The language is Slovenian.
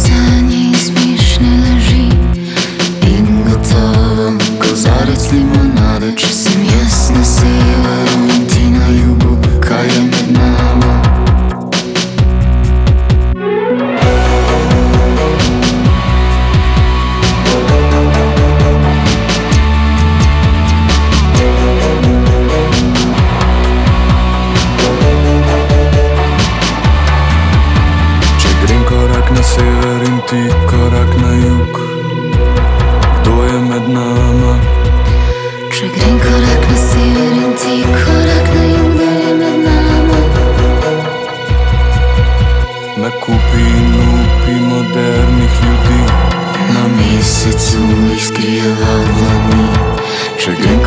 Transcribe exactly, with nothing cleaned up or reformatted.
sanje in smešne laži. In gotovo kozarec limonade, če sem jaz na severu in ti na jugu, kaj je med nama? Na sever in ti korak na jug, kdo je med nama? Če grem korak na sever in ti korak na jug, kdo je med nama? Nakupi in upi modernih ljudi, na mesecu jih skrijeval dlani. Če grem